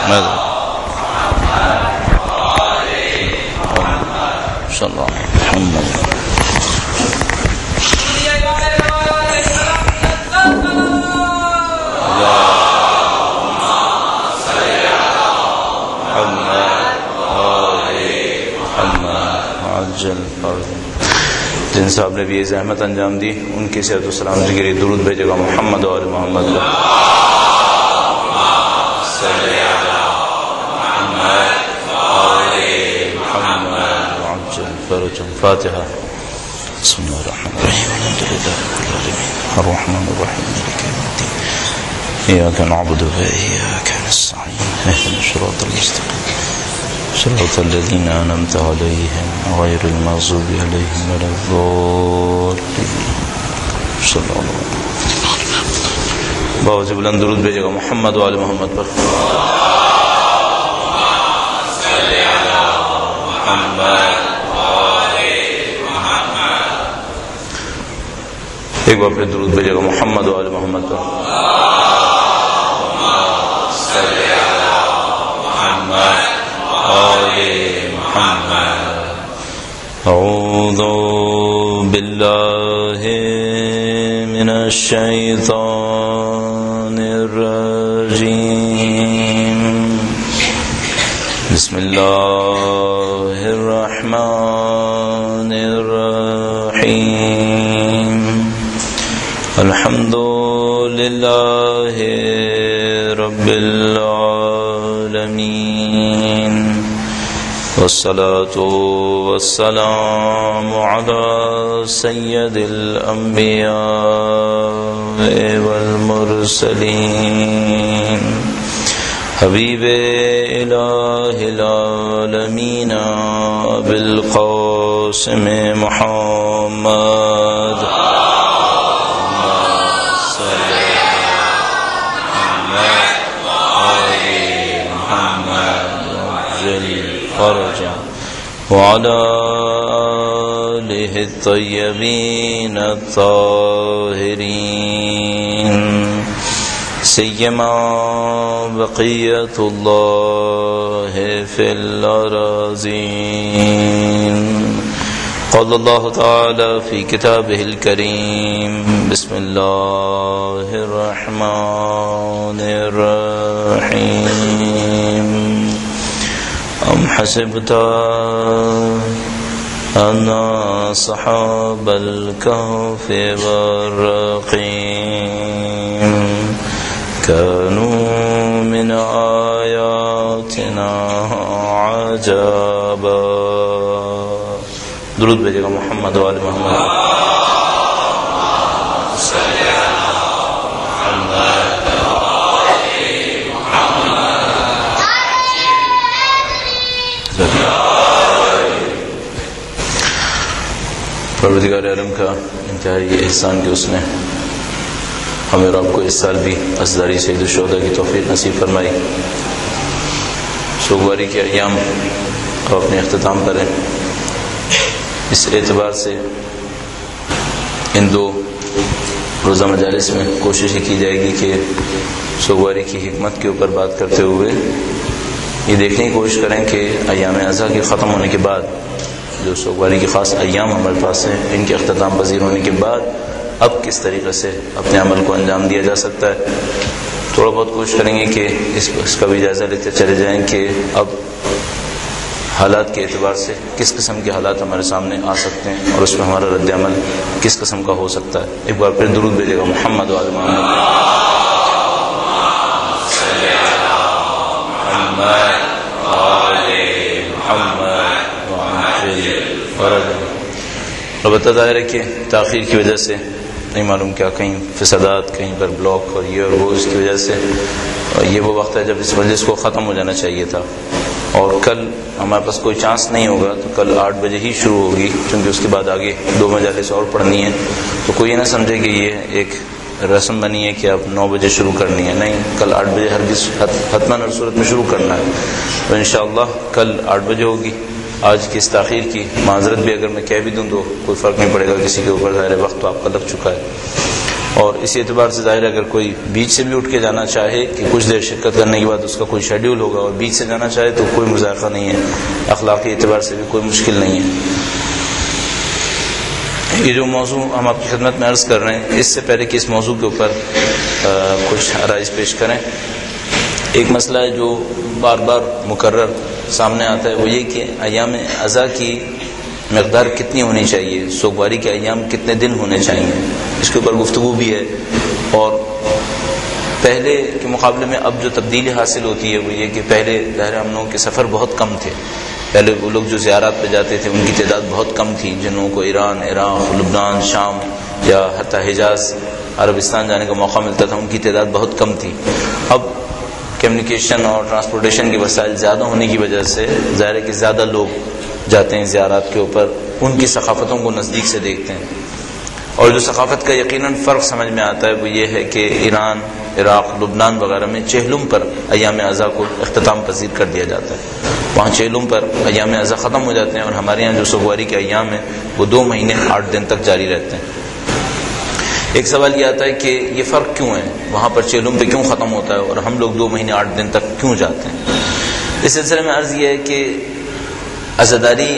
صلی اللہ محمد جن صاحب نے بھی یہ زحمت انجام دی ان کی صحت و سلامتی کے لیے درود بھیجے گا محمد و آل محمد فاتحہ بسم اللہ الرحمن الرحیم الحمد للہ رب العالمین الرحمن الرحیم مالک یوم الدین ایاک نعبد و ایاک نستعین اهدنا الصراط المستقیم صراط الذین انعمت علیہم غیر المغضوب علیہم ولا الضالین صلی اللہ علیہ وسلم باوجہ بلند درود بھیجے گا محمد و آل محمد پر ایک بار پھر درود بھیجے گا محمد و آل محمد پر اعوذ باللہ من الشیطان الرجیم بسم اللہ الرحمن الرحیم الحمد للہ رب العالمین والصلاة والسلام على سید الانبیاء والمرسلین حبیب الہ العالمین بالقاسم محمد وعلى آله الطيبين الطاهرين سيما بقية الله في الأراضين قال الله تعالى في كتابه الكريم بسم الله الرحمن الرحيم أم حسبت أن أصحاب الكهف والرقيم كانوا من آياتنا عجبا درود بھیجے گا محمد و آل محمد پروردگار عالم کا انتہائی احسان کہ اس نے ہمیں اور آپ کو اس سال بھی ازداری سید الشہداء کی توفیق نصیب فرمائی. سوگواری کے ایام کو اپنے اختتام کریں. اس اعتبار سے ان 2 روزہ مجالس میں کوشش کی جائے گی کہ سوگواری کی حکمت کے اوپر بات کرتے ہوئے یہ دیکھنے کی کوشش کریں کہ ایام اضحیٰ کے ختم ہونے کے بعد جو سوگواری کی خاص ایام ہمارے پاس ہیں ان کے اختتام پذیر ہونے کے بعد اب کس طریقے سے اپنے عمل کو انجام دیا جا سکتا ہے. تھوڑا بہت کوشش کریں گے کہ اس کا بھی جائزہ لیتے چلے جائیں کہ اب حالات کے اعتبار سے کس قسم کے حالات ہمارے سامنے آ سکتے ہیں اور اس میں ہمارا رد عمل کس قسم کا ہو سکتا ہے. ایک بار پھر درود بھیجے گا محمد و آل محمد. البتہ ظاہر ہے کہ تاخیر کی وجہ سے نہیں معلوم کیا کہیں فسادات کہیں پر بلاک اور یہ اور وہ اس کی وجہ سے یہ وہ وقت ہے جب اس مجلس کو ختم ہو جانا چاہیے تھا اور کل ہمارے پاس کوئی چانس نہیں ہوگا تو کل 8 بجے ہی شروع ہوگی کیونکہ اس کے بعد آگے 2 مجالس اور پڑھنی ہے. تو کوئی یہ نہ سمجھے کہ یہ ایک رسم بنی ہے کہ اب 9 بجے شروع کرنی ہے. نہیں, کل 8 بجے ہرگز حتماً ہر صورت میں شروع کرنا ہے. تو انشاءاللہ کل 8 بجے ہوگی. آج کی اس تاخیر کی معذرت بھی اگر میں کہہ بھی دوں تو کوئی فرق نہیں پڑے گا کسی کے اوپر. ظاہر وقت تو آپ کا لگ چکا ہے. اور اسی اعتبار سے ظاہر ہے اگر کوئی بیچ سے بھی اٹھ کے جانا چاہے کہ کچھ دیر شرکت کرنے کے بعد اس کا کوئی شیڈیول ہوگا اور بیچ سے جانا چاہے تو کوئی مذائقہ نہیں ہے، اخلاقی اعتبار سے بھی کوئی مشکل نہیں ہے۔ یہ جو موضوع ہم آپ کی خدمت میں عرض کر رہے ہیں، اس سے پہلے کہ اس موضوع کے اوپر کچھ عرائض پیش کریں، ایک مسئلہ ہے جو بار بار مکرر سامنے آتا ہے، وہ یہ کہ ایام عزا کی مقدار کتنی ہونی چاہیے، سوگواری کے ایام کتنے دن ہونے چاہیے، اس کے اوپر گفتگو بھی ہے۔ اور پہلے کے مقابلے میں اب جو تبدیلی حاصل ہوتی ہے وہ یہ کہ پہلے ظاہر ہم لوگوں کے سفر بہت کم تھے، پہلے وہ لوگ جو زیارات پہ جاتے تھے ان کی تعداد بہت کم تھی، جن لوگوں کو ایران، عراق، لبنان، شام یا حتیٰ حجاز، عربستان جانے کا موقع ملتا تھا، ان کی تعداد بہت کم تھی۔ اب کمیونیکیشن اور ٹرانسپورٹیشن کے وسائل زیادہ ہونے کی وجہ سے ظاہر ہے کہ زیادہ لوگ جاتے ہیں زیارات کے اوپر، ان کی ثقافتوں کو نزدیک سے دیکھتے ہیں، اور جو ثقافت کا یقیناً فرق سمجھ میں آتا ہے وہ یہ ہے کہ ایران، عراق، لبنان وغیرہ میں چہلم پر ایام عزا کو اختتام پذیر کر دیا جاتا ہے، وہاں چہلم پر ایام عزا ختم ہو جاتے ہیں، اور ہمارے یہاں جو سوگواری کے ایام ہیں وہ 2 مہینے 8 دن تک جاری رہتے ہیں۔ ایک سوال یہ آتا ہے کہ یہ فرق کیوں ہے، وہاں پر چہلم پہ کیوں ختم ہوتا ہے اور ہم لوگ 2 مہینے 8 دن تک کیوں جاتے ہیں؟ اس سلسلے میں عرض یہ ہے کہ عزاداری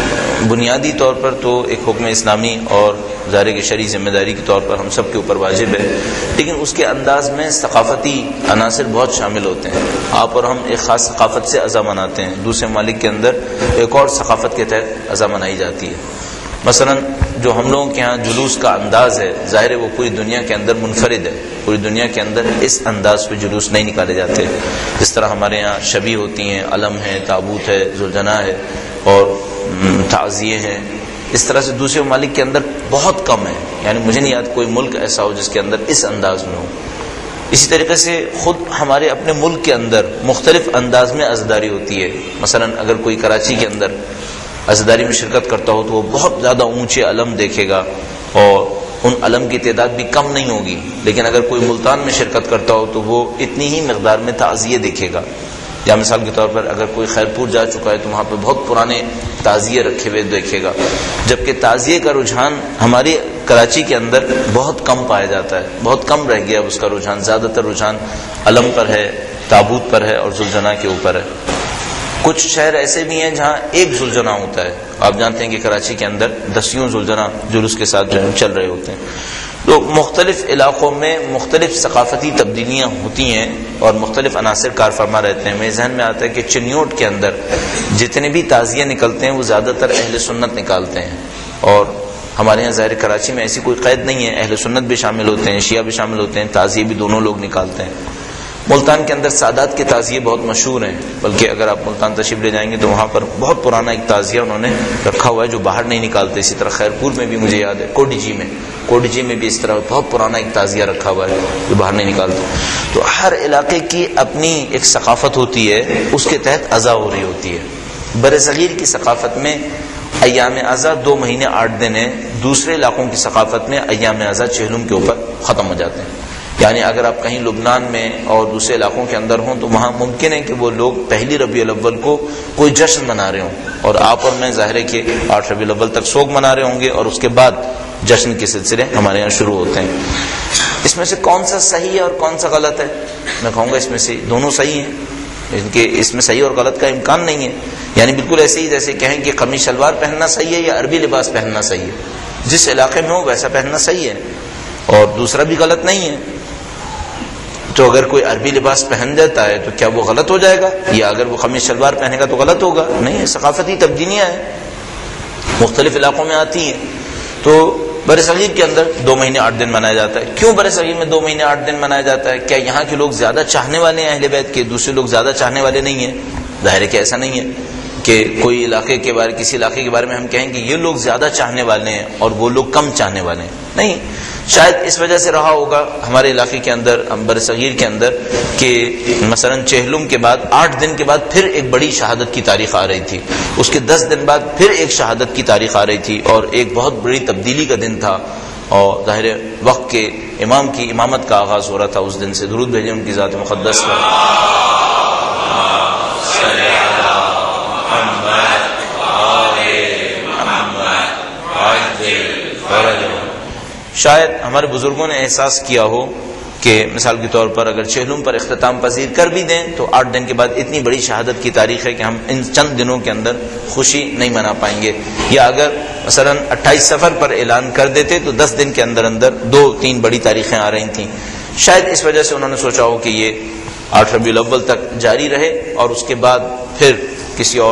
بنیادی طور پر تو ایک حکم اسلامی اور ظاہر کی شرعی ذمہ داری کے طور پر ہم سب کے اوپر واجب ہے، لیکن اس کے انداز میں ثقافتی عناصر بہت شامل ہوتے ہیں۔ آپ اور ہم ایک خاص ثقافت سے عزا مناتے ہیں، دوسرے ممالک کے اندر ایک اور ثقافت کے تحت عزا منائی جاتی ہے۔ مثلا جو ہم لوگوں کے ہاں جلوس کا انداز ہے، ظاہر ہے وہ پوری دنیا کے اندر منفرد ہے، پوری دنیا کے اندر اس انداز پہ جلوس نہیں نکالے جاتے، جس طرح ہمارے ہاں شبی ہوتی ہیں، علم ہے، تابوت ہے، ذوالجناح ہے اور تعزیے ہیں، اس طرح سے دوسرے ممالک کے اندر بہت کم ہے، یعنی مجھے نہیں یاد کوئی ملک ایسا ہو جس کے اندر اس انداز میں ہو۔ اسی طریقے سے خود ہمارے اپنے ملک کے اندر مختلف انداز میں عزاداری ہوتی ہے۔ مثلا اگر کوئی کراچی کے اندر عزاداری میں شرکت کرتا ہو تو وہ بہت زیادہ اونچے علم دیکھے گا اور ان علم کی تعداد بھی کم نہیں ہوگی، لیکن اگر کوئی ملتان میں شرکت کرتا ہو تو وہ اتنی ہی مقدار میں تعزیے دیکھے گا، یا مثال کے طور پر اگر کوئی خیرپور جا چکا ہے تو وہاں پہ بہت پرانے تعزیے رکھے ہوئے دیکھے گا، جبکہ تعزیے کا رجحان ہماری کراچی کے اندر بہت کم پایا جاتا ہے، بہت کم رہ گیا اس کا رجحان، زیادہ تر رجحان علم پر ہے، تابوت پر ہے اور ذوالجناح کے اوپر ہے۔ کچھ شہر ایسے بھی ہیں جہاں ایک ذوالجناح ہوتا ہے، آپ جانتے ہیں کہ کراچی کے اندر 10 ذوالجناح جلوس کے ساتھ جو چل رہے ہوتے ہیں۔ تو مختلف علاقوں میں مختلف ثقافتی تبدیلیاں ہوتی ہیں اور مختلف عناصر کار فرما رہتے ہیں۔ میرے ذہن میں آتا ہے کہ چنیوٹ کے اندر جتنے بھی تعزیے نکلتے ہیں وہ زیادہ تر اہل سنت نکالتے ہیں، اور ہمارے یہاں ظاہر کراچی میں ایسی کوئی قید نہیں ہے، اہل سنت بھی شامل ہوتے ہیں، شیعہ بھی شامل ہوتے ہیں، تعزیے بھی دونوں لوگ نکالتے ہیں۔ ملتان کے اندر سادات کے تعزیے بہت مشہور ہیں، بلکہ اگر آپ ملتان تشریف لے جائیں گے تو وہاں پر بہت پرانا ایک تعزیہ انہوں نے رکھا ہوا ہے جو باہر نہیں نکالتے۔ اسی طرح خیرپور میں بھی مجھے یاد ہے، کوڈی جی میں بھی اس طرح بہت پرانا ایک تعزیہ رکھا ہوا ہے جو باہر نہیں نکالتے۔ تو ہر علاقے کی اپنی ایک ثقافت ہوتی ہے، اس کے تحت عزا ہو رہی ہوتی ہے۔ برصغیر کی ثقافت میں ایام عزا 2 مہینے 8 دن ہیں، دوسرے علاقوں کی ثقافت میں ایام عزا چہلم کے اوپر ختم ہو جاتے ہیں۔ یعنی اگر آپ کہیں لبنان میں اور دوسرے علاقوں کے اندر ہوں تو وہاں ممکن ہے کہ وہ لوگ پہلی ربیع الاول کو کوئی جشن منا رہے ہوں، اور آپ اور میں ظاہر ہے کہ 8 ربیع الاول تک سوگ منا رہے ہوں گے، اور اس کے بعد جشن کے سلسلے ہمارے یہاں شروع ہوتے ہیں۔ اس میں سے کون سا صحیح ہے اور کون سا غلط ہے؟ میں کہوں گا اس میں سے دونوں صحیح ہیں، ان کے اس میں صحیح اور غلط کا امکان نہیں ہے۔ یعنی بالکل ایسے ہی جیسے کہیں کہ قمیص شلوار پہننا صحیح ہے یا عربی لباس پہننا صحیح ہے، جس علاقے میں ہو ویسا پہننا صحیح ہے، اور دوسرا بھی غلط نہیں ہے۔ تو اگر کوئی عربی لباس پہن جاتا ہے تو کیا وہ غلط ہو جائے گا، یا اگر وہ قمیص شلوار پہنے گا تو غلط ہوگا؟ نہیں، ثقافتی تبدیلیاں ہیں، مختلف علاقوں میں آتی ہیں۔ تو برصغیر کے اندر 2 مہینے 8 دن منایا جاتا ہے۔ کیوں برصغیر میں 2 مہینے 8 دن منایا جاتا ہے؟ کیا یہاں کے لوگ زیادہ چاہنے والے ہیں اہل بیت کے، دوسرے لوگ زیادہ چاہنے والے نہیں ہیں؟ ظاہر ہے کہ ایسا نہیں ہے کہ کوئی علاقے کے بارے کسی علاقے کے بارے میں ہم کہیں کہ یہ لوگ زیادہ چاہنے والے ہیں اور وہ لوگ کم چاہنے والے ہیں، نہیں۔ شاید اس وجہ سے رہا ہوگا ہمارے علاقے کے اندر، برصغیر کے اندر، کہ مثلا چہلم کے بعد 8 دن کے بعد پھر ایک بڑی شہادت کی تاریخ آ رہی تھی، اس کے 10 دن بعد پھر ایک شہادت کی تاریخ آ رہی تھی، اور ایک بہت بڑی تبدیلی کا دن تھا، اور ظاہر وقت کے امام کی امامت کا آغاز ہو رہا تھا اس دن سے۔ درود بھیجیں ان کی ذات مقدس پر۔ شاید ہمارے بزرگوں نے احساس کیا ہو کہ مثال کے طور پر اگر چہلم پر اختتام پذیر کر بھی دیں تو 8 دن کے بعد اتنی بڑی شہادت کی تاریخ ہے کہ ہم ان چند دنوں کے اندر خوشی نہیں منا پائیں گے، یا اگر مثلا 28 صفر پر اعلان کر دیتے تو 10 دن کے اندر اندر 2-3 بڑی تاریخیں آ رہی تھیں. شاید اس وجہ سے انہوں نے سوچا ہو کہ یہ 8 ربیع الاول تک جاری رہے اور اس کے بعد پھر کسی اور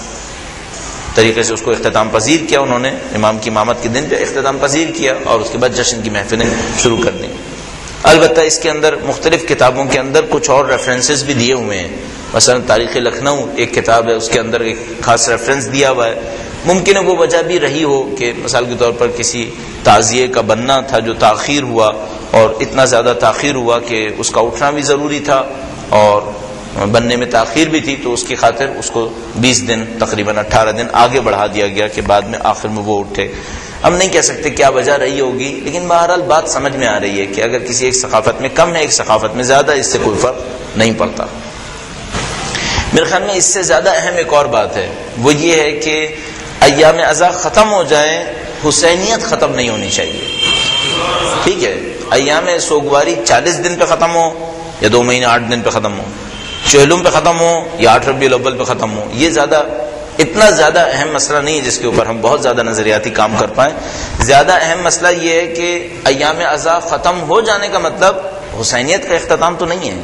طریقے سے اس کو اختتام پذیر کیا. انہوں نے امام کی امامت کے دن پہ اختتام پذیر کیا اور اس کے بعد جشن کی محفلیں شروع کر دیں. البتہ اس کے اندر مختلف کتابوں کے اندر کچھ اور ریفرنسز بھی دیے ہوئے ہیں. مثلا تاریخ لکھنؤ ایک کتاب ہے، اس کے اندر ایک خاص ریفرنس دیا ہوا ہے. ممکن ہے وہ وجہ بھی رہی ہو کہ مثال کے طور پر کسی تعزیے کا بننا تھا جو تاخیر ہوا، اور اتنا زیادہ تاخیر ہوا کہ اس کا اٹھنا بھی ضروری تھا اور بننے میں تاخیر بھی تھی، تو اس کی خاطر اس کو 20 دن تقریباً 18 دن آگے بڑھا دیا گیا کہ بعد میں آخر میں وہ اٹھے. ہم نہیں کہہ سکتے کیا وجہ رہی ہوگی، لیکن بہرحال بات سمجھ میں آ رہی ہے کہ اگر کسی ایک ثقافت میں کم ہے ایک ثقافت میں زیادہ، اس سے کوئی فرق نہیں پڑتا. میرے خیال میں اس سے زیادہ اہم ایک اور بات ہے، وہ یہ ہے کہ ایام اعضاء ختم ہو جائیں، حسینیت ختم نہیں ہونی چاہیے. ٹھیک ہے، ایام سوگواری 40 دن پہ ختم ہو یا 2 مہینے 8 دن پہ ختم ہو، چہلم پہ ختم ہو یا 8 ربیع الاول پہ ختم ہو، یہ اتنا زیادہ اہم مسئلہ نہیں ہے جس کے اوپر ہم بہت زیادہ نظریاتی کام کر پائیں. زیادہ اہم مسئلہ یہ ہے کہ ایام اعضاء ختم ہو جانے کا مطلب حسینیت کا اختتام تو نہیں ہے.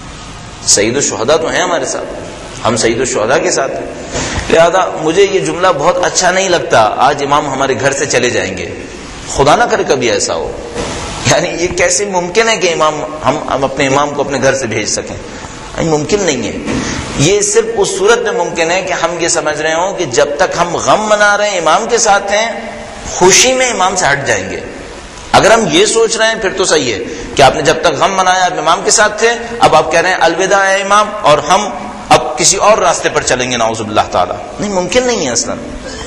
سید الشہداء تو ہیں ہمارے ساتھ، ہم سید الشہداء کے ساتھ ہیں. لہذا مجھے یہ جملہ بہت اچھا نہیں لگتا آج امام ہمارے گھر سے چلے جائیں گے. خدا نہ کرے کبھی ایسا ہو. یعنی یہ کیسے ممکن ہے کہ ہم اپنے امام کو اپنے گھر سے بھیج سکیں؟ ممکن نہیں ہے. یہ صرف اس صورت میں ممکن ہے کہ ہم یہ سمجھ رہے ہوں کہ جب تک ہم غم منا رہے ہیں امام کے ساتھ ہیں، خوشی میں امام سے ہٹ جائیں گے. اگر ہم یہ سوچ رہے ہیں پھر تو صحیح ہے کہ آپ نے جب تک غم منایا آپ امام کے ساتھ تھے، اب آپ کہہ رہے ہیں الوداع ہے امام اور ہم اب کسی اور راستے پر چلیں گے نعوذ باللہ تعالی. نہیں، ممکن نہیں ہے. اصلا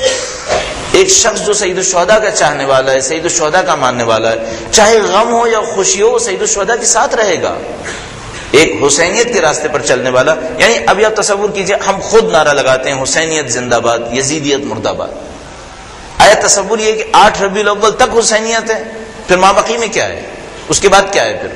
ایک شخص جو سید الشہداء کا چاہنے والا ہے، سید الشہداء کا ماننے والا ہے، چاہے غم ہو یا خوشی ہو، وہ سید الشہداء کے ساتھ رہے گا، ایک حسینیت کے راستے پر چلنے والا. یعنی ابھی آپ تصور کیجئے، ہم خود نعرہ لگاتے ہیں حسینیت زندہ باد، یزیدیت مردہ باد. آیا تصور یہ کہ 8 ربیع الاول تک حسینیت ہے، پھر مابقی میں کیا ہے، اس کے بعد کیا ہے؟ پھر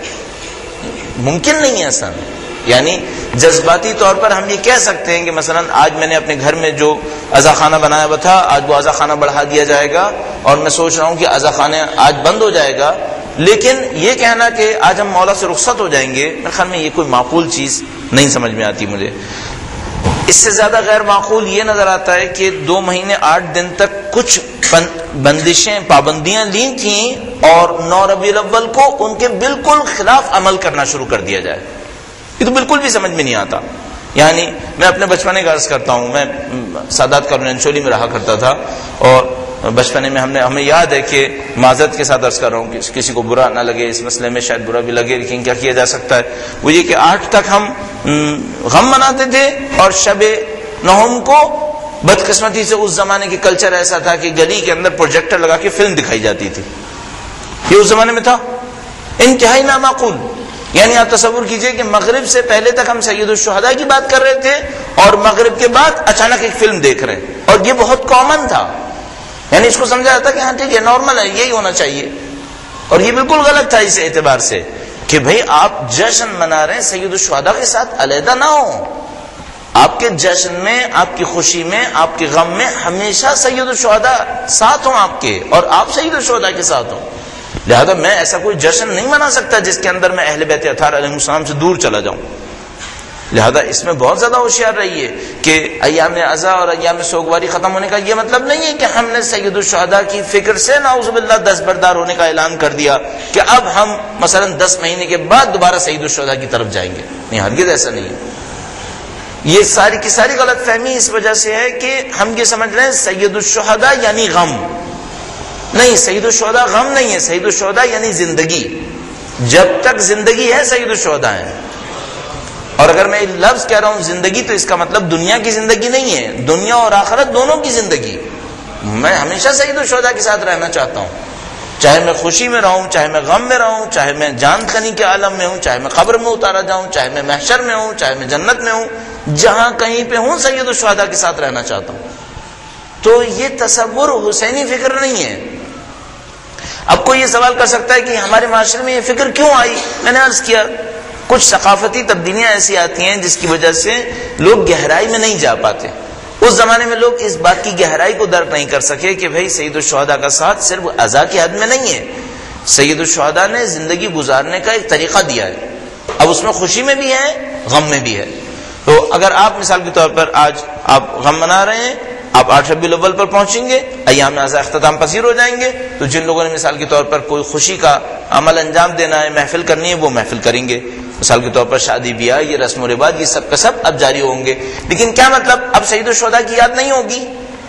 ممکن نہیں ہے اصلا. یعنی جذباتی طور پر ہم یہ کہہ سکتے ہیں کہ مثلا آج میں نے اپنے گھر میں جو عزا خانہ بنایا ہوا تھا، آج وہ عزا خانہ بڑھا دیا جائے گا اور میں سوچ رہا ہوں کہ عزا خانہ آج بند ہو جائے گا. لیکن یہ کہنا کہ آج ہم مولا سے رخصت ہو جائیں گے، میرے خیال میں یہ کوئی معقول چیز نہیں سمجھ میں آتی مجھے. اس سے زیادہ غیر معقول یہ نظر آتا ہے کہ 2 مہینے 8 دن تک کچھ بندشیں پابندیاں لی تھیں اور 9 ربیع الاول کو ان کے بالکل خلاف عمل کرنا شروع کر دیا جائے. یہ تو بالکل بھی سمجھ میں نہیں آتا. یعنی میں اپنے بچپنے کا عرض کرتا ہوں، میں سادات کالونی چولی میں رہا کرتا تھا اور بچپنے میں ہمیں یاد ہے کہ معذرت کے ساتھ عرض کر رہا ہوں کہ کسی کو برا نہ لگے اس مسئلے میں، شاید برا بھی لگے لیکن کیا کیا جا سکتا ہے، وہ یہ کہ 8 تک ہم غم مناتے تھے اور شب نہم کو بدقسمتی سے اس زمانے کی کلچر ایسا تھا کہ گلی کے اندر پروجیکٹر لگا کے فلم دکھائی جاتی تھی. یہ اس زمانے میں تھا، انتہائی نامعقول. یعنی آپ تصور کیجئے کہ مغرب سے پہلے تک ہم سید الشہداء کی بات کر رہے تھے اور مغرب کے بعد اچانک ایک فلم دیکھ رہے ہیں، اور یہ بہت کامن تھا. یعنی اس کو سمجھا جاتا کہ ہاں ٹھیک ہے، نارمل ہے، یہی ہونا چاہیے. اور یہ بالکل غلط تھا اس اعتبار سے کہ بھئی آپ جشن منا رہے ہیں، سید الشہداء کے ساتھ علیحدہ نہ ہوں. آپ کے جشن میں، آپ کی خوشی میں، آپ کے غم میں ہمیشہ سید الشہداء ساتھ ہوں آپ کے، اور آپ سید الشہداء کے ساتھ ہوں. لہذا میں ایسا کوئی جشن نہیں منا سکتا جس کے اندر میں اہل بیت اطہار علیہ السلام سے دور چلا جاؤں. لہذا اس میں بہت زیادہ ہوشیار رہیے کہ ایام عزا اور ایام سوگواری ختم ہونے کا یہ مطلب نہیں ہے کہ ہم نے سید الشہداء کی فکر سے نعوذ باللہ دستبردار ہونے کا اعلان کر دیا کہ اب ہم مثلا 10 مہینے کے بعد دوبارہ سید الشہداء کی طرف جائیں گے. نہیں، ہرگز ایسا نہیں ہے. یہ ساری کی ساری غلط فہمی اس وجہ سے ہے کہ ہم یہ سمجھ رہے ہیں سید الشہداء یعنی غم. نہیں، سید الشہداء غم نہیں ہے. سید الشہداء یعنی زندگی. جب تک زندگی ہے سید الشہداء ہے. اور اگر میں لفظ کہہ رہا ہوں زندگی تو اس کا مطلب دنیا کی زندگی نہیں ہے، دنیا اور آخرت دونوں کی زندگی. میں ہمیشہ سید الشہداء کے ساتھ رہنا چاہتا ہوں، چاہے میں خوشی میں رہوں، چاہے میں غم میں رہوں، چاہے میں جان کنی کے عالم میں ہوں، چاہے میں قبر میں اتارا جاؤں، چاہے میں محشر میں ہوں، چاہے میں جنت میں ہوں، جہاں کہیں پہ ہوں سید الشہداء کے ساتھ رہنا چاہتا ہوں. تو یہ تصور حسینی فکر نہیں ہے. اب کوئی یہ سوال کر سکتا ہے کہ ہمارے معاشرے میں یہ فکر کیوں آئی؟ میں نے عرض کیا کچھ ثقافتی تبدیلیاں ایسی آتی ہیں جس کی وجہ سے لوگ گہرائی میں نہیں جا پاتے. اس زمانے میں لوگ اس بات کی گہرائی کو درک نہیں کر سکے کہ بھائی سید الشہداء کا ساتھ صرف عزا کی حد میں نہیں ہے. سید الشہداء نے زندگی گزارنے کا ایک طریقہ دیا ہے. اب اس میں خوشی میں بھی ہے، غم میں بھی ہے. تو اگر آپ مثال کے طور پر آج آپ غم منا رہے ہیں، آپ 8 ربیع الاول پر پہنچیں گے، ایام اعضاء اختتام پذیر ہو جائیں گے، تو جن لوگوں نے مثال کے طور پر کوئی خوشی کا عمل انجام دینا ہے، محفل کرنی ہے، وہ محفل کریں گے. مثال کے طور پر شادی بیاہ، یہ رسم و رواج، یہ سب کا سب اب جاری ہوں گے. لیکن کیا مطلب اب سید الشہداء کی یاد نہیں ہوگی؟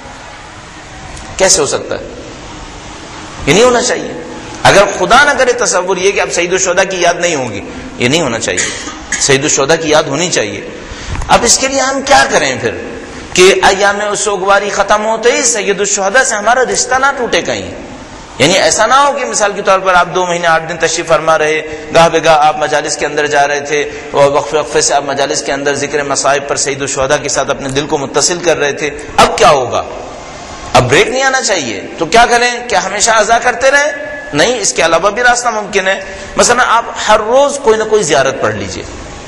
کیسے ہو سکتا ہے؟ یہ نہیں ہونا چاہیے. اگر خدا نہ کرے تصور یہ کہ اب سید الشہداء کی یاد نہیں ہوگی، یہ نہیں ہونا چاہیے. سید الشہداء کی یاد ہونی چاہیے. اب اس کے لیے ہم کیا کریں پھر کہ ایام سوگواری ختم ہوتے ہی سید الشہداء سے ہمارا رشتہ نہ ٹوٹے کہیں. یعنی ایسا نہ ہو کہ مثال کے طور پر آپ 2 مہینے 8 دن تشریف فرما رہے، گاہ بگاہ آپ مجالس کے اندر جا رہے تھے اور وقفے سے آپ مجالس کے اندر ذکر مصائب پر سید الشہداء کے ساتھ اپنے دل کو متصل کر رہے تھے. اب کیا ہوگا؟ اب بریک نہیں آنا چاہیے. تو کیا کریں؟ کیا ہمیشہ عزا کرتے رہیں؟ نہیں، اس کے علاوہ بھی راستہ ممکن ہے. مثلا آپ ہر روز کوئی نہ کوئی زیارت پڑھ لیجئے،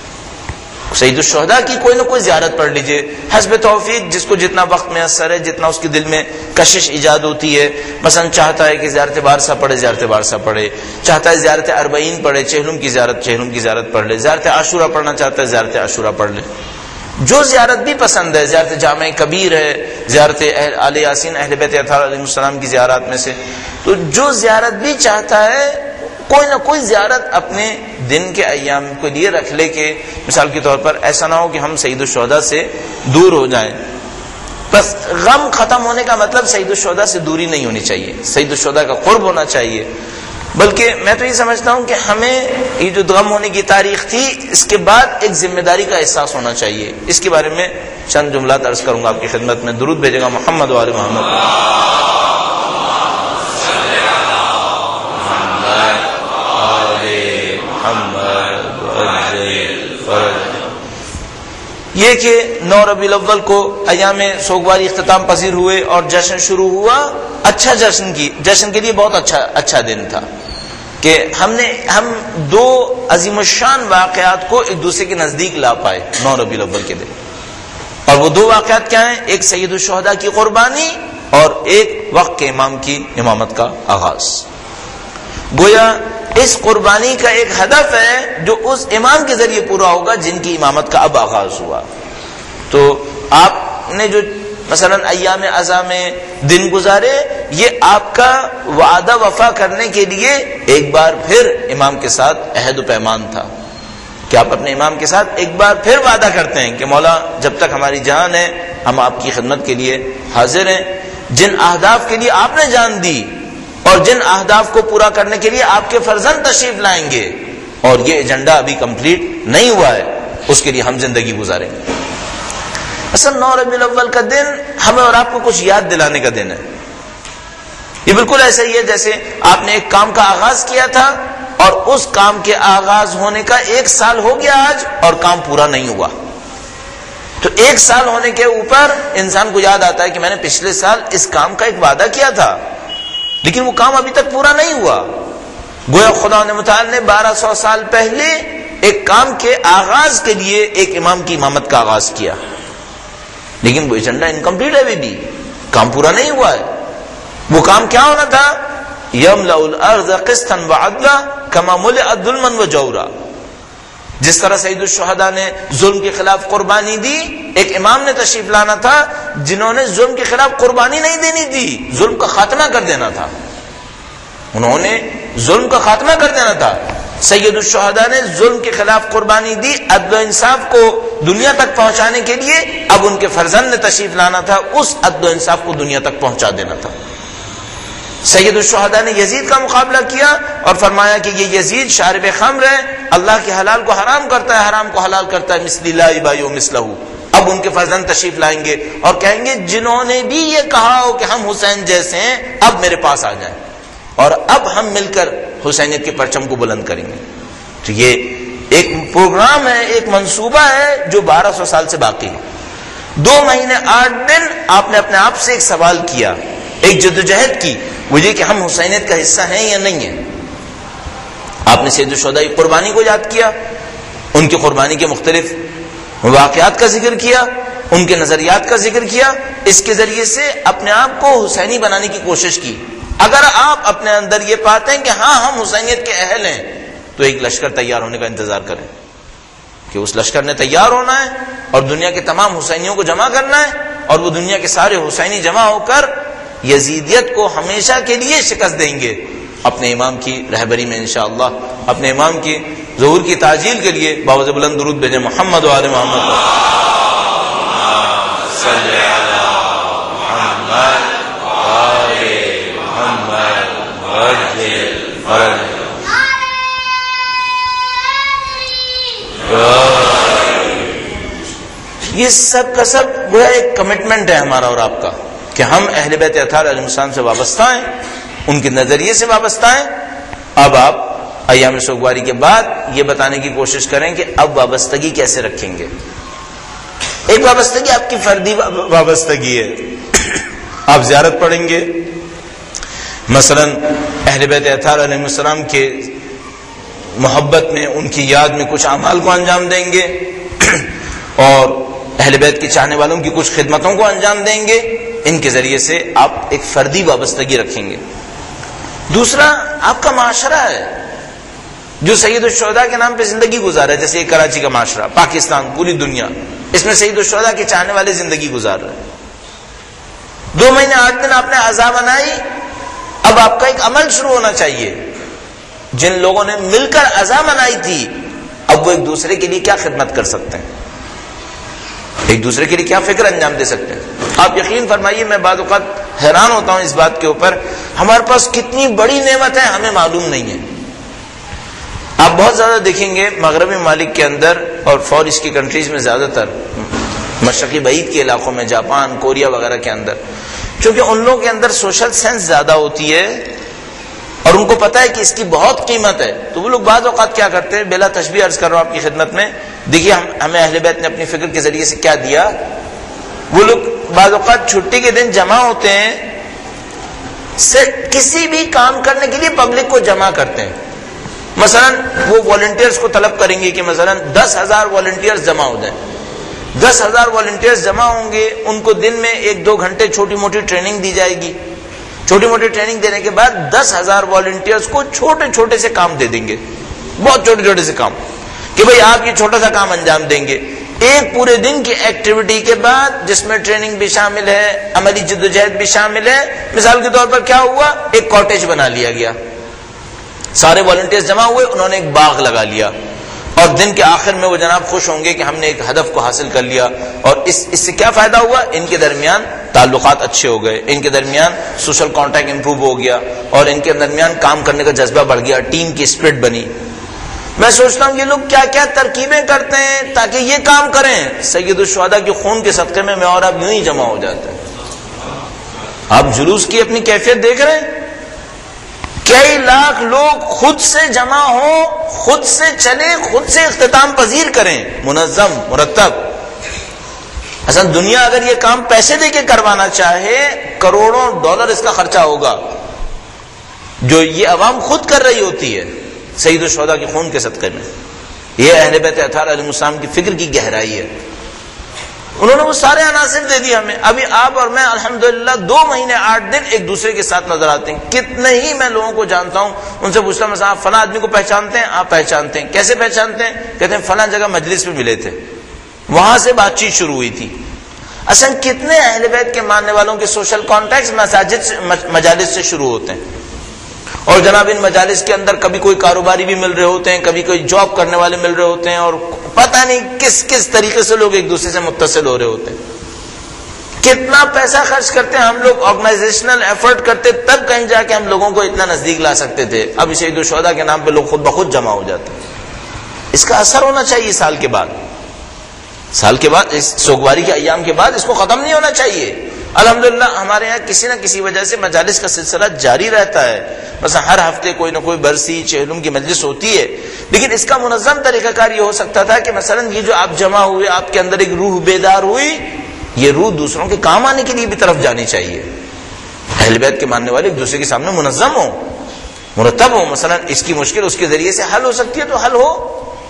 سید الشہداء کی کوئی نہ کوئی زیارت پڑھ لیجئے، حسب توفیق جس کو جتنا وقت میسر ہے، جتنا اس کے دل میں کشش ایجاد ہوتی ہے. مثلا چاہتا ہے کہ زیارت بارسا پڑھے، زیارت بارسا پڑھے، چاہتا ہے زیارت اربعین پڑھے، چہلم کی زیارت پڑھ لے، زیارت عاشورہ پڑھنا چاہتا ہے زیارت عاشورہ پڑھ لے. جو زیارت بھی پسند ہے، زیارت جامع کبیر ہے، زیارت آل یاسین اہل بیت اطہار علیہ السلام کی زیارات میں سے، تو جو زیارت بھی چاہتا ہے کوئی نہ کوئی زیارت اپنے دن کے ایام کے لیے رکھ لے. کہ مثال کے طور پر ایسا نہ ہو کہ ہم سید الشہداء سے دور ہو جائیں. بس غم ختم ہونے کا مطلب سید الشہداء سے دوری نہیں ہونی چاہیے، سید الشہداء کا قرب ہونا چاہیے. بلکہ میں تو یہ سمجھتا ہوں کہ ہمیں یہ جو غم ہونے کی تاریخ تھی، اس کے بعد ایک ذمہ داری کا احساس ہونا چاہیے. اس کے بارے میں چند جملات عرض کروں گا آپ کی خدمت میں. درود بھیجے گا محمد و آل محمد. یہ کہ 9 ربیع الاول کو ایام سوگواری اختتام پذیر ہوئے اور جشن شروع ہوا. اچھا جشن کے لیے بہت اچھا دن تھا کہ ہم 2 عظیم الشان واقعات کو ایک دوسرے کے نزدیک لا پائے 9 ربیع الاول کے دن. اور وہ 2 واقعات کیا ہیں؟ ایک سید الشہداء کی قربانی اور ایک وقت کے امام کی امامت کا آغاز. گویا اس قربانی کا ایک ہدف ہے جو اس امام کے ذریعے پورا ہوگا جن کی امامت کا اب آغاز ہوا. تو آپ نے جو مثلا ایام عزا میں دن گزارے، یہ آپ کا وعدہ وفا کرنے کے لیے ایک بار پھر امام کے ساتھ عہد و پیمان تھا کہ آپ اپنے امام کے ساتھ ایک بار پھر وعدہ کرتے ہیں کہ مولا جب تک ہماری جان ہے ہم آپ کی خدمت کے لیے حاضر ہیں. جن اہداف کے لیے آپ نے جان دی اور جن اہداف کو پورا کرنے کے لیے آپ کے فرزند تشریف لائیں گے، اور یہ ایجنڈا ابھی کمپلیٹ نہیں ہوا ہے، اس کے لیے ہم زندگی گزاریں گے. اصل 9 ربیع الاول کا دن ہمیں اور آپ کو کچھ یاد دلانے کا دن ہے. یہ بالکل ایسا ہی ہے جیسے آپ نے ایک کام کا آغاز کیا تھا اور اس کام کے آغاز ہونے کا 1 سال ہو گیا آج اور کام پورا نہیں ہوا. تو 1 سال ہونے کے اوپر انسان کو یاد آتا ہے کہ میں نے پچھلے سال اس کام کا ایک وعدہ کیا تھا لیکن وہ کام ابھی تک پورا نہیں ہوا. گویا خدا متعال نے 1200 سال پہلے ایک کام کے آغاز کے لیے ایک امام کی امامت کا آغاز کیا، لیکن وہ ایجنڈا انکمپلیٹ ہے، ابھی بھی کام پورا نہیں ہوا ہے. وہ کام کیا ہونا تھا؟ یملأ الارض قسطا وعدلا کما ملئت ظلما وجورا. جس طرح سید الشہداء نے ظلم کے خلاف قربانی دی، ایک امام نے تشریف لانا تھا جنہوں نے ظلم کے خلاف قربانی نہیں دینی تھی، ظلم کا خاتمہ کر دینا تھا. انہوں نے ظلم کا خاتمہ کر دینا تھا. سید الشہداء نے ظلم کے خلاف قربانی دی، عدل و انصاف کو دنیا تک پہنچانے کے لیے. اب ان کے فرزند نے تشریف لانا تھا، اس عدل و انصاف کو دنیا تک پہنچا دینا تھا. سید الشہداء نے یزید کا مقابلہ کیا اور فرمایا کہ یہ یزید شارب خمر ہے، اللہ کے حلال کو حرام کرتا ہے، حرام کو حلال کرتا ہے، مثل لا یبایع مثلہ. اب ان کے فرزند تشریف لائیں گے اور کہیں گے جنہوں نے بھی یہ کہا ہو کہ ہم حسین جیسے ہیں اب میرے پاس آ جائیں اور اب ہم مل کر حسینیت کے پرچم کو بلند کریں گے. تو یہ ایک پروگرام ہے، ایک منصوبہ ہے جو 1200 سال سے باقی ہے. 2 مہینے 8 دن آپ نے اپنے آپ سے ایک سوال کیا، ایک جدوجہد کی وہ یہ کہ ہم حسینیت کا حصہ ہیں یا نہیں ہیں۔ آپ نے سید الشہداء کی قربانی کو یاد کیا، ان کی قربانی کے مختلف واقعات کا ذکر کیا، ان کے نظریات کا ذکر کیا، اس کے ذریعے سے اپنے آپ کو حسینی بنانے کی کوشش کی۔ اگر آپ اپنے اندر یہ پاتے ہیں کہ ہاں ہم حسینیت کے اہل ہیں، تو ایک لشکر تیار ہونے کا انتظار کریں کہ اس لشکر نے تیار ہونا ہے اور دنیا کے تمام حسینیوں کو جمع کرنا ہے، اور وہ دنیا کے سارے حسینی جمع ہو کر یزیدیت کو ہمیشہ کے لیے شکست دیں گے اپنے امام کی رہبری میں انشاءاللہ۔ اپنے امام کی ظہور کی تعجیل کے لیے باوجہ بلند درود بھیجیں محمد و آل محمد صلی علی محمد آل محمد وجل فرج۔ یہ سب کا سب گویا ایک کمٹمنٹ ہے ہمارا اور آپ کا کہ ہم اہل بیت اطہار علیہ السلام سے وابستہ ہیں، ان کے نظریے سے وابستہ ہیں۔ اب آپ ایام سوگواری کے بعد یہ بتانے کی کوشش کریں کہ اب وابستگی کیسے رکھیں گے۔ ایک وابستگی آپ کی فردی وابستگی ہے، آپ زیارت پڑھیں گے، مثلا اہل بیت اطہار علیہ السلام کے محبت میں، ان کی یاد میں کچھ اعمال کو انجام دیں گے، اور اہل بیت کے چاہنے والوں کی کچھ خدمتوں کو انجام دیں گے۔ ان کے ذریعے سے آپ ایک فردی وابستگی رکھیں گے۔ دوسرا آپ کا معاشرہ ہے جو سید الشہداء کے نام پہ زندگی گزارا ہے، جیسے یہ کراچی کا معاشرہ، پاکستان، پوری دنیا، اس میں سید الشہداء کے چاہنے والے زندگی گزار رہے ہیں۔ 2 مہینے 8 دن آپ نے عزا منائی، اب آپ کا ایک عمل شروع ہونا چاہیے۔ جن لوگوں نے مل کر عزا منائی تھی، اب وہ ایک دوسرے کے لیے کیا خدمت کر سکتے ہیں، ایک دوسرے کے لیے کیا فکر انجام دے سکتے ہیں۔ آپ یقین فرمائیے، میں بعض اوقات حیران ہوتا ہوں اس بات کے اوپر، ہمارے پاس کتنی بڑی نعمت ہے ہمیں معلوم نہیں ہے۔ آپ بہت زیادہ دیکھیں گے مغربی ممالک کے اندر اور فور ایسٹ کی کنٹریز میں، زیادہ تر مشرقی بعید کے علاقوں میں، جاپان، کوریا وغیرہ کے اندر، چونکہ ان لوگوں کے اندر سوشل سینس زیادہ ہوتی ہے اور ان کو پتا ہے کہ اس کی بہت قیمت ہے، تو وہ لوگ بعض اوقات کیا کرتے ہیں، بلا تشبیہ عرض کر رہا ہوں آپ کی خدمت میں، دیکھیے ہمیں اہل بیت نے اپنی فکر کے ذریعے سے کیا دیا۔ وہ لوگ بعض اوقات چھٹی کے دن جمع ہوتے ہیں، کسی بھی کام کرنے کے لیے پبلک کو جمع کرتے ہیں۔ مثلا وہ والنٹیئرز کو طلب کریں گے کہ مثلا 10,000 والنٹیئرز جمع ہو جائیں، 10,000 والنٹیئرز جمع ہوں گے، ان کو دن میں 1-2 گھنٹے چھوٹی موٹی ٹریننگ دی جائے گی۔ چھوٹی موٹی ٹریننگ دینے کے بعد 10,000 والنٹیئرز کو چھوٹے چھوٹے سے کام دے دیں گے، بہت چھوٹے چھوٹے سے کام، کہ بھئی آپ یہ چھوٹا سا کام انجام دیں گے۔ ایک پورے دن کی ایکٹیویٹی کے بعد، جس میں ٹریننگ بھی شامل ہے، عملی جدوجہد بھی شامل ہے، مثال کے طور پر کیا ہوا، ایک کاٹیج بنا لیا گیا، سارے والنٹیئرز جمع ہوئے، انہوں نے ایک باغ لگا لیا، اور دن کے آخر میں وہ جناب خوش ہوں گے کہ ہم نے ایک ہدف کو حاصل کر لیا۔ اور اس سے کیا فائدہ ہوا، ان کے درمیان تعلقات اچھے ہو گئے، ان کے درمیان سوشل کانٹیکٹ امپروو ہو گیا، اور ان کے درمیان کام کرنے کا جذبہ بڑھ گیا، ٹیم کی اسپرٹ بنی۔ میں سوچتا ہوں یہ لوگ کیا کیا ترکیبیں کرتے ہیں تاکہ یہ کام کریں۔ سید الشہداء کے خون کے صدقے میں اور آپ یوں ہی جمع ہو جاتے ہیں۔ آپ جلوس کی اپنی کیفیت دیکھ رہے ہیں، کئی لاکھ لوگ خود سے جمع ہوں، خود سے چلیں، خود سے اختتام پذیر کریں، منظم، مرتب۔ اصل دنیا اگر یہ کام پیسے دے کے کروانا چاہے، کروڑوں ڈالر اس کا خرچہ ہوگا، جو یہ عوام خود کر رہی ہوتی ہے سید الشہداء کے خون کے صدقے میں۔ یہ اہل بیت اطہار علیہ السلام کی فکر کی گہرائی ہے۔ انہوں نے وہ سارے عناصر دے دیے ہمیں۔ ابھی آپ اور میں الحمدللہ 2 مہینے 8 دن ایک دوسرے کے ساتھ نظر آتے ہیں۔ کتنے ہی میں لوگوں کو جانتا ہوں، ان سے پوچھتا ہوں مثلا آپ فلاں آدمی کو پہچانتے ہیں؟ آپ پہچانتے ہیں؟ کیسے پہچانتے ہیں؟ کہتے ہیں فلاں جگہ مجلس میں ملے تھے، وہاں سے بات چیت شروع ہوئی تھی۔ اصل کتنے اہل بیت کے ماننے والوں کے سوشل کانٹیکٹس مساجد سے، مجالس سے شروع ہوتے ہیں، اور جناب ان مجالس کے اندر کبھی کوئی کاروباری بھی مل رہے ہوتے ہیں، کبھی کوئی جاب کرنے والے مل رہے ہوتے ہیں، اور پتہ نہیں کس کس طریقے سے لوگ ایک دوسرے سے متصل ہو رہے ہوتے ہیں۔ کتنا پیسہ خرچ کرتے ہیں ہم لوگ، آرگنائزیشنل ایفرٹ کرتے، تب کہیں جا کے ہم لوگوں کو اتنا نزدیک لا سکتے تھے۔ اب سید الشہداء کے نام پہ لوگ خود بخود جمع ہو جاتے ہیں۔ اس کا اثر ہونا چاہیے سال کے بعد، اس سوگواری کے ایام کے بعد اس کو ختم نہیں ہونا چاہیے۔ الحمدللہ ہمارے یہاں کسی نہ کسی وجہ سے مجالس کا سلسلہ جاری رہتا ہے، مثلا ہر ہفتے کوئی نہ کوئی برسی چہلم کی مجلس ہوتی ہے، لیکن اس کا منظم طریقہ کار یہ ہو سکتا تھا کہ مثلا یہ جو آپ جمع ہوئے، آپ کے اندر ایک روح بیدار ہوئی، یہ روح دوسروں کے کام آنے کے لیے بھی طرف جانی چاہیے۔ اہل بیت کے ماننے والے ایک دوسرے کے سامنے منظم ہوں، مرتب ہوں. مثلا اس کی مشکل اس کے ذریعے سے حل ہو سکتی ہے تو حل ہو.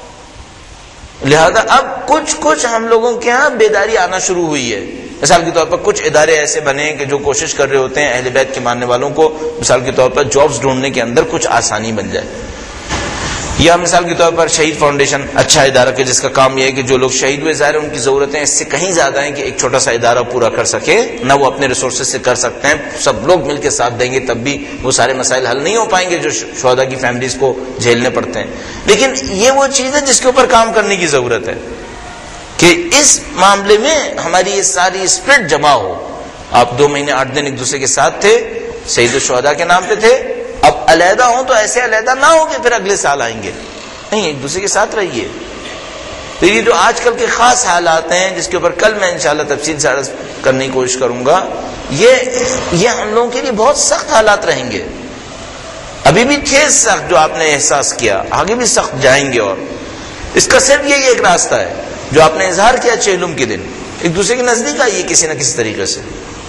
لہذا اب کچھ ہم لوگوں کے ہاں بیداری آنا شروع ہوئی ہے. مثال کے طور پر کچھ ادارے ایسے بنے کہ جو کوشش کر رہے ہوتے ہیں اہل بیت کے ماننے والوں کو مثال کے طور پر جابز ڈھونڈنے کے اندر کچھ آسانی بن جائے. یا مثال کے طور پر شہید فاؤنڈیشن اچھا ادارہ کہ جس کا کام یہ ہے کہ جو لوگ شہید ہوئے ظاہر ان کی ضرورتیں اس سے کہیں زیادہ ہیں کہ ایک چھوٹا سا ادارہ پورا کر سکے نہ. وہ اپنے ریسورسز سے کر سکتے ہیں، سب لوگ مل کے ساتھ دیں گے تب بھی وہ سارے مسائل حل نہیں ہو پائیں گے جو شہداء کی فیملیز کو جھیلنے پڑتے ہیں. لیکن یہ وہ چیز ہے جس کے اوپر کام کرنے کی ضرورت ہے کہ اس معاملے میں ہماری یہ ساری اسپرٹ جمع ہو. آپ 2 مہینے 8 دن ایک دوسرے کے ساتھ تھے، سید الشہداء کے نام پہ تھے. اب علیحدہ ہوں تو ایسے علیحدہ نہ ہو کہ پھر اگلے سال آئیں گے، نہیں، ایک دوسرے کے ساتھ رہیے. تو یہ جو آج کل کے خاص حالات ہیں جس کے اوپر کل میں انشاءاللہ تفصیل سے عرض کرنے کی کوشش کروں گا، یہ ہم لوگوں کے لیے بہت سخت حالات رہیں گے. ابھی بھی تھے سخت جو آپ نے احساس کیا، آگے بھی سخت جائیں گے. اور اس کا صرف یہی ایک راستہ ہے جو آپ نے اظہار کیا چہلم کے دن، ایک دوسرے کے نزدیک آئیے کسی نہ کسی طریقے سے،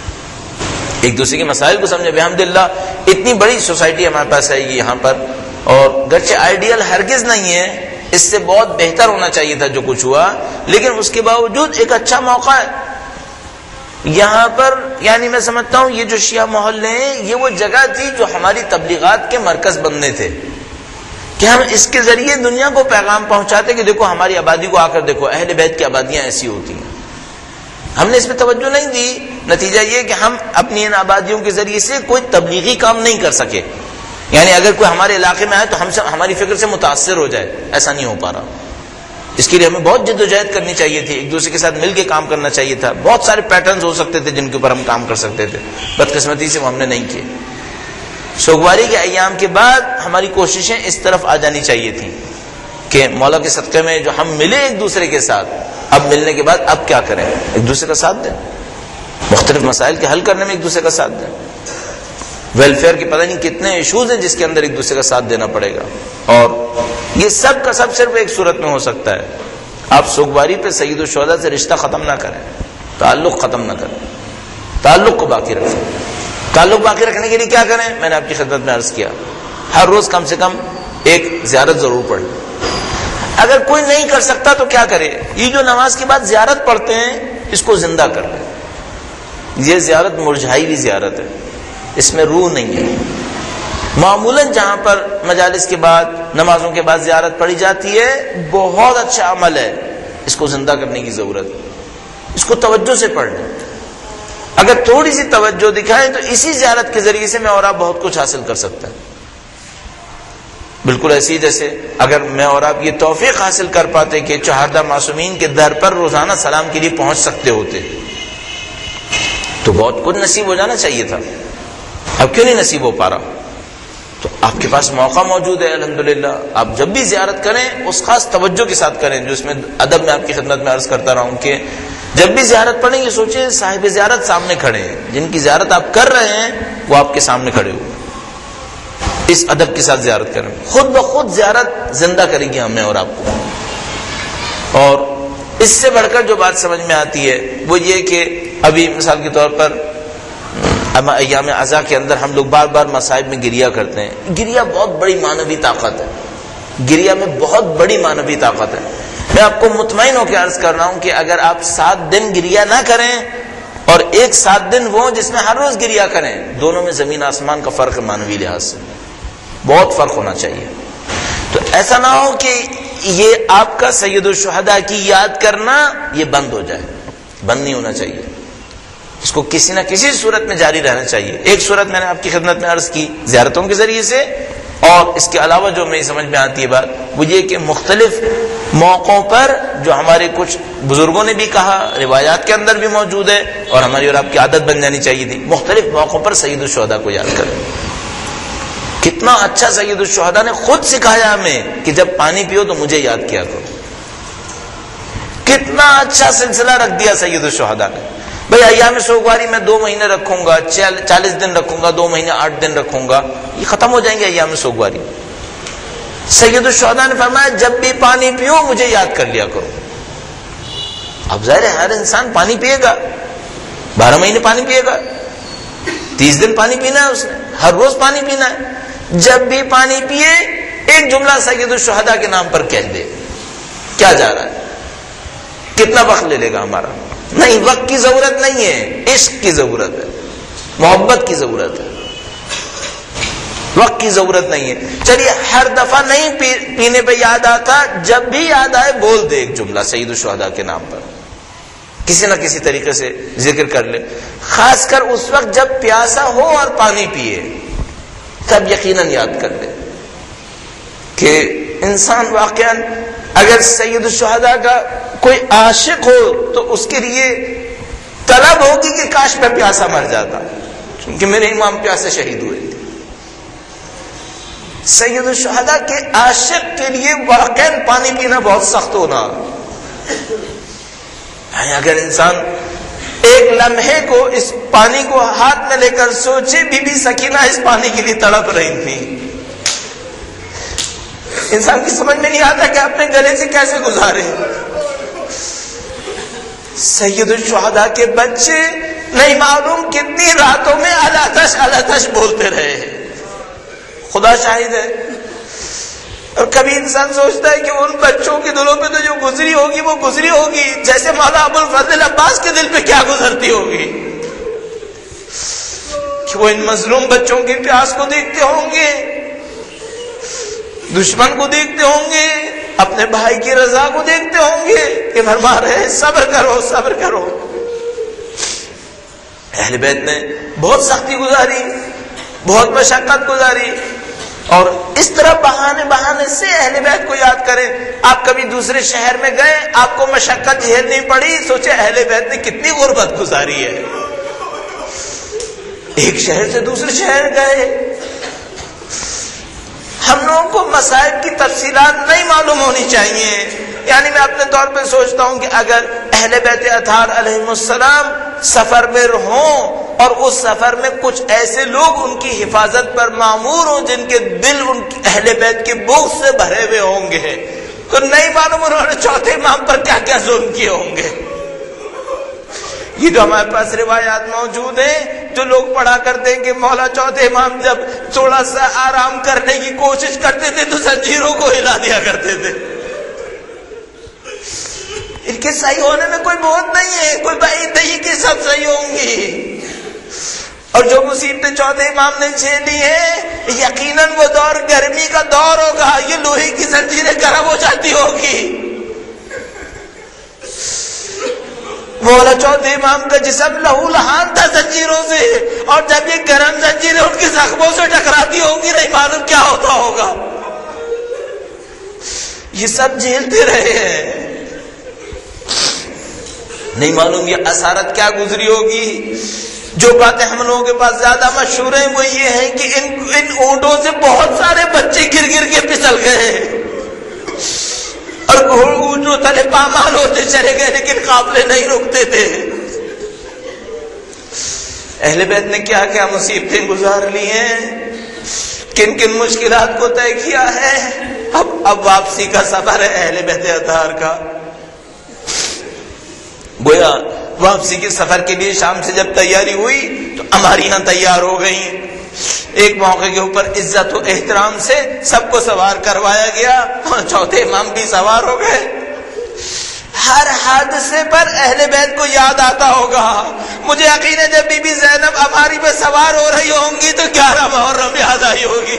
ایک دوسرے کے مسائل کو سمجھے. بحمداللہ اتنی بڑی سوسائٹی ہمارے پاس ہے یہاں پر، اور گرچہ آئیڈیل ہرگز نہیں ہے، اس سے بہت بہتر ہونا چاہیے تھا جو کچھ ہوا، لیکن اس کے باوجود ایک اچھا موقع ہے یہاں پر. یعنی میں سمجھتا ہوں یہ جو شیعہ محلے ہیں یہ وہ جگہ تھی جو ہماری تبلیغات کے مرکز بننے تھے کہ ہم اس کے ذریعے دنیا کو پیغام پہنچاتے کہ دیکھو ہماری آبادی کو آ کر دیکھو، اہل بیت کی آبادیاں ایسی ہوتی ہیں. ہم نے اس پہ توجہ نہیں دی، نتیجہ یہ کہ ہم اپنی ان آبادیوں کے ذریعے سے کوئی تبلیغی کام نہیں کر سکے. یعنی اگر کوئی ہمارے علاقے میں آئے تو ہماری فکر سے متاثر ہو جائے، ایسا نہیں ہو پا رہا. اس کے لیے ہمیں بہت جد و جہد کرنی چاہیے تھی، ایک دوسرے کے ساتھ مل کے کام کرنا چاہیے تھا. بہت سارے پیٹرنز ہو سکتے تھے جن کے اوپر ہم کام کر سکتے تھے، بدقسمتی سے وہ ہم نے نہیں کیے. سوگواری کے ایام کے بعد ہماری کوششیں اس طرف آ جانی چاہیے تھیں کہ مولا کے صدقے میں جو ہم ملے ایک دوسرے کے ساتھ، اب ملنے کے بعد اب کیا کریں؟ ایک دوسرے کا ساتھ دیں، مختلف مسائل کے حل کرنے میں ایک دوسرے کا ساتھ دیں. ویلفیئر کے پتہ نہیں کتنے ایشوز ہیں جس کے اندر ایک دوسرے کا ساتھ دینا پڑے گا، اور یہ سب کا سب صرف ایک صورت میں ہو سکتا ہے. آپ سوگواری پہ سید الشہداء سے رشتہ ختم نہ کریں، تعلق ختم نہ کریں، تعلق کو باقی رکھیں. تعلق باقی رکھنے کے لیے کیا کریں؟ میں نے آپ کی خدمت میں عرض کیا، ہر روز کم سے کم ایک زیارت ضرور پڑھ لیں. اگر کوئی نہیں کر سکتا تو کیا کرے؟ یہ جو نماز کے بعد زیارت پڑھتے ہیں اس کو زندہ کر لیں. یہ زیارت مرجھائی ہوئی زیارت ہے، اس میں روح نہیں ہے. معمولاً جہاں پر مجالس کے بعد نمازوں کے بعد زیارت پڑھی جاتی ہے بہت اچھا عمل ہے، اس کو زندہ کرنے کی ضرورت ہے. اس کو توجہ سے پڑھ لیں. اگر تھوڑی سی توجہ دکھائیں تو اسی زیارت کے ذریعے سے میں اور آپ بہت کچھ حاصل کر سکتے ہیں. بالکل ایسی جیسے اگر میں اور آپ یہ توفیق حاصل کر پاتے کہ چہاردہ معصومین کے در پر روزانہ سلام کے لیے پہنچ سکتے ہوتے تو بہت کچھ نصیب ہو جانا چاہیے تھا. اب کیوں نہیں نصیب ہو پا رہا؟ تو آپ کے پاس موقع موجود ہے الحمدللہ. آپ جب بھی زیارت کریں اس خاص توجہ کے ساتھ کریں جو اس میں ادب میں آپ کی خدمت میں عرض کرتا رہا ہوں کہ جب بھی زیارت پڑھیں یہ سوچیں صاحب زیارت سامنے کھڑے ہیں، جن کی زیارت آپ کر رہے ہیں وہ آپ کے سامنے کھڑے ہوئے. اس ادب کے ساتھ زیارت کریں، خود بخود زیارت زندہ کرے گی ہمیں اور آپ کو. اور اس سے بڑھ کر جو بات سمجھ میں آتی ہے وہ یہ کہ ابھی مثال کے طور پر ایام عزا کے اندر ہم لوگ بار بار مصائب میں گریہ کرتے ہیں. گریہ بہت بڑی معنوی طاقت ہے، گریہ میں بہت بڑی معنوی طاقت ہے. میں آپ کو مطمئن ہو کے عرض کر رہا ہوں کہ اگر آپ 7 دن گریہ نہ کریں اور ایک 7 دن وہ جس میں ہر روز گریہ کریں، دونوں میں زمین آسمان کا فرق ہے. معنوی لحاظ سے بہت فرق ہونا چاہیے. تو ایسا نہ ہو کہ یہ آپ کا سید الشہداء کی یاد کرنا یہ بند ہو جائے، بند نہیں ہونا چاہیے. اس کو کسی نہ کسی صورت میں جاری رہنا چاہیے. ایک صورت میں نے آپ کی خدمت میں عرض کی زیارتوں کے ذریعے سے، اور اس کے علاوہ جو میری سمجھ میں آتی ہے بات وہ یہ کہ مختلف موقعوں پر جو ہمارے کچھ بزرگوں نے بھی کہا، روایات کے اندر بھی موجود ہے اور ہماری اور آپ کی عادت بن جانی چاہیے تھی، مختلف موقعوں پر سید الشہداء کو یاد کریں. کتنا اچھا سید الشہداء نے خود سکھایا ہمیں کہ جب پانی پیو تو مجھے یاد کیا کرو. کتنا اچھا سلسلہ رکھ دیا سید الشہداء نے. بھائی ایام سوگواری میں 2 مہینے رکھوں گا، 40 دن رکھوں گا، 2 مہینے 8 دن رکھوں گا، یہ ختم ہو جائیں گے ایام سوگواری. سید الشہداء نے فرمایا جب بھی پانی پیو مجھے یاد کر لیا کرو. اب ظاہر ہے ہر انسان پانی پیے گا، 12 مہینے پانی پیے گا، 30 دن پانی پینا ہے اس نے، ہر روز پانی پینا ہے، جب بھی پانی پیے ایک جملہ سید الشہداء کے نام پر کہہ دے. کیا جا رہا ہے؟ کتنا وقت لے لے گا ہمارا؟ نہیں، وقت کی ضرورت نہیں ہے، عشق کی ضرورت ہے، محبت کی ضرورت ہے، وقت کی ضرورت نہیں ہے. چلیے ہر دفعہ نہیں پینے پہ یاد آتا، جب بھی یاد آئے بول دے ایک جملہ سید الشہداء کے نام پر، کسی نہ کسی طریقے سے ذکر کر لے. خاص کر اس وقت جب پیاسا ہو اور پانی پیے تب یقیناً یاد کر لے کہ انسان واقعا اگر سید الشہداء کا کوئی عاشق ہو تو اس کے لیے طلب ہوگی کہ کاش میں پیاسا مر جاتا، کیونکہ میرے امام پیاسے شہید ہوئے تھے. سید الشہداء کے عاشق کے لیے واقعا پانی پینا بہت سخت ہونا. اگر انسان ایک لمحے کو اس پانی کو ہاتھ میں لے کر سوچے، بی بی سکینہ اس پانی کے لیے تڑپ رہی تھی. انسان کی سمجھ میں نہیں آتا کہ اپنے گلے سے کیسے گزارے. سید الشہداء کے بچے نہیں معلوم کتنی راتوں میں الاتش الاتش بولتے رہے ہیں، خدا شاہد ہے. اور کبھی انسان سوچتا ہے کہ ان بچوں کے دلوں پہ تو جو گزری ہوگی وہ گزری ہوگی، جیسے مولانا ابو الفضل عباس کے دل پہ کیا گزرتی ہوگی کہ وہ ان مظلوم بچوں کی پیاس کو دیکھتے ہوں گے، دشمن کو دیکھتے ہوں گے، اپنے بھائی کی رضا کو دیکھتے ہوں گے کہ فرما رہے ہیں صبر کرو صبر کرو. اہل بیت نے بہت سختی گزاری، بہت مشقت گزاری، اور اس طرح بہانے سے اہل بیت کو یاد کریں. آپ کبھی دوسرے شہر میں گئے، آپ کو مشقت جھیلنی پڑی، سوچے اہل بیت نے کتنی غربت گزاری ہے. ایک شہر سے دوسرے شہر گئے. ہم لوگوں کو مسائل کی تفصیلات نہیں معلوم ہونی چاہیے. یعنی میں اپنے طور پہ سوچتا ہوں کہ اگر اہل بیت اطہار علیہم السلام سفر میں ہوں اور اس سفر میں کچھ ایسے لوگ ان کی حفاظت پر مامور ہوں جن کے دل ان اہل بیت کے بغض سے بھرے ہوئے ہوں گے، تو نہیں معلوم انہوں نے چوتھے امام پر کیا کیا ظلم کیے ہوں گے. یہ جو ہمارے پاس روایات موجود ہیں، جو لوگ پڑھا کرتے ہیں کہ مولا چوتھے امام جب تھوڑا سا آرام کرنے کی کوشش کرتے تھے تو زنجیروں کو ہلا دیا کرتے تھے. ان کے صحیح ہونے میں کوئی بہت نہیں ہے، کوئی بعید نہیں کہ سب صحیح ہوں گی. اور جو مصیبتیں چوتھے امام نے جھیلی ہیں، یقیناً وہ دور گرمی کا دور ہوگا، یہ لوہے کی زنجیریں گرم ہو جاتی ہوگی. مولا چوتھے امام کا جسم لہو لہان تھا زنجیروں سے، اور جب یہ گرم زنجیریں ان کے زخموں سے ٹکراتی ہوں گی، نہیں معلوم کیا ہوتا ہوگا. یہ سب جھیلتے رہے ہیں، نہیں معلوم یہ اسارت کیا گزری ہوگی. جو باتیں ہم لوگوں کے پاس زیادہ مشہور ہیں وہ یہ ہیں کہ ان اونٹوں سے بہت سارے بچے گر گر کے پھسل گئے اور اونٹوں تلے پامال ہوتے چلے گئے، لیکن قافلے نہیں رکتے تھے. اہل بیت نے کیا کیا مصیبتیں گزار لی ہیں، کن کن مشکلات کو طے کیا ہے. اب واپسی کا سفر ہے اہل بیت اطہار کا. گویا واپسی کے سفر کے لیے شام سے جب تیاری ہوئی تو ہماری یہاں تیار ہو گئی. ایک موقع کے اوپر عزت و احترام سے سب کو سوار کروایا گیا، چوتھے امام بھی سوار ہو گئے. ہر حادثے پر اہل بیت کو یاد آتا ہوگا. مجھے یقین ہے جب بی بی زینب ہماری پہ سوار ہو رہی ہوں گی تو 11 محرم یاد آئی ہوگی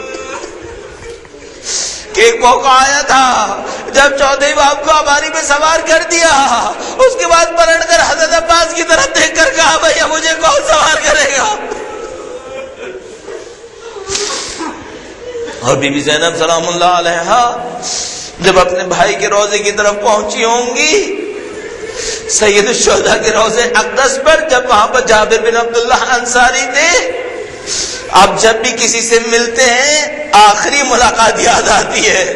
کہ ایک موقع آیا تھا جب چوتھے امام کو ہماری پہ سوار کر دیا، اس کے بعد پلٹ کر حضرت عباس کی طرف دیکھ کر کہا بھیا مجھے کون سوار کرے گا. اور بی بی زینب سلام اللہ علیہا جب اپنے بھائی کے روضے کی طرف پہنچی ہوں گی، سید الشہداء کے روضے اقدس پر، جب وہاں پر جابر بن عبداللہ انصاری تھے. آپ جب بھی کسی سے ملتے ہیں آخری ملاقات یاد آتی ہے.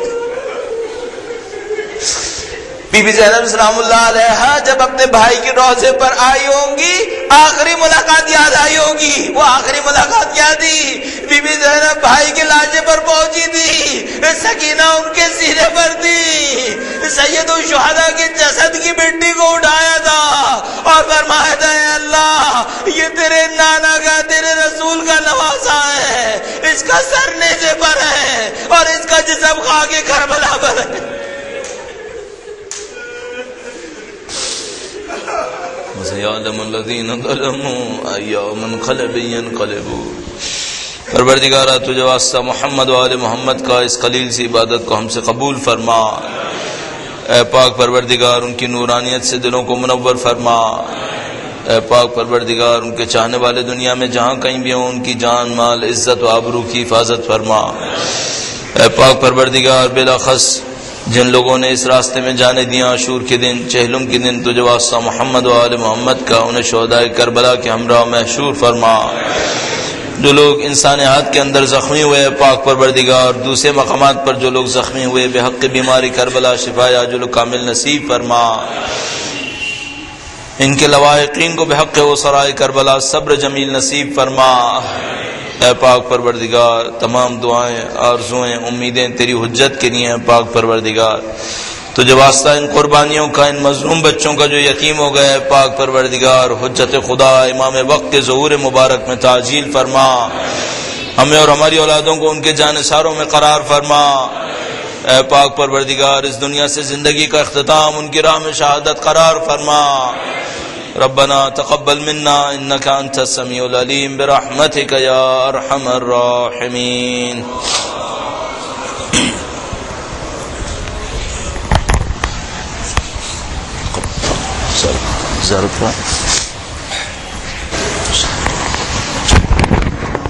بی بی زینب سلام اللہ علیہا جب اپنے بھائی کے روضے پر آئی ہوں گی آخری ملاقات یاد آئی ہوگی. وہ آخری ملاقات کیا تھی؟ بی بی زینب بھائی کے لاجے پر پہنچی تھی، سکینہ ان کے سینے پر تھی، سید الشہداء کے جسد کی مٹی کو اٹھایا تھا اور فرمایا تھا اے اللہ یہ تیرے نانا کا اس کا سر نیزے پر ہے اور اس کا جسم خاک کربلا پر ہے. وَسَيَعْلَمُ الَّذِينَ ظَلَمُوا أَيَّ مُنقَلِبٍ يَنقَلِبُونَ. پروردگارہ تجھے واسطہ محمد و آل محمد کا اس قلیل سی عبادت کو ہم سے قبول فرما. اے پاک پروردگار ان کی نورانیت سے دلوں کو منور فرما. اے پاک پروردگار ان کے چاہنے والے دنیا میں جہاں کہیں بھی ہوں ان کی جان مال عزت و آبرو کی حفاظت فرما. اے پاک پروردگار بالاخص جن لوگوں نے اس راستے میں جانے دیا عاشور کے دن چہلم کے دن تجھے واسطہ محمد و آل محمد کا انہیں شہداء کربلا کے ہمراہ محشور فرما. جو لوگ انسانیات کے اندر زخمی ہوئے پاک پروردگار دوسرے مقامات پر جو لوگ زخمی ہوئے بے حق بیماری کربلا شفا عاجل و کامل نصیب فرما. ان کے لواحقین کو بے حق و سرائے کربلا صبر جمیل نصیب فرما. اے پاک پروردگار تمام دعائیں آرزویں امیدیں تیری حجت کے لیے ہیں. پاک پروردگار تجھے واسطہ ان قربانیوں کا ان مظلوم بچوں کا جو یتیم ہو گئے پاک پروردگار حجت خدا امام وقت کے ظہور مبارک میں تعجیل فرما. ہمیں اور ہماری اولادوں کو ان کے جانثاروں میں قرار فرما. اے پاک پروردگار اس دنیا سے زندگی کا اختتام ان کی راہ میں شہادت قرار فرما. ربنا تقبل منا انك انت السميع العليم برحمتك يا ارحم الراحمين.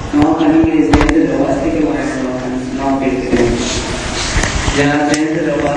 ظرف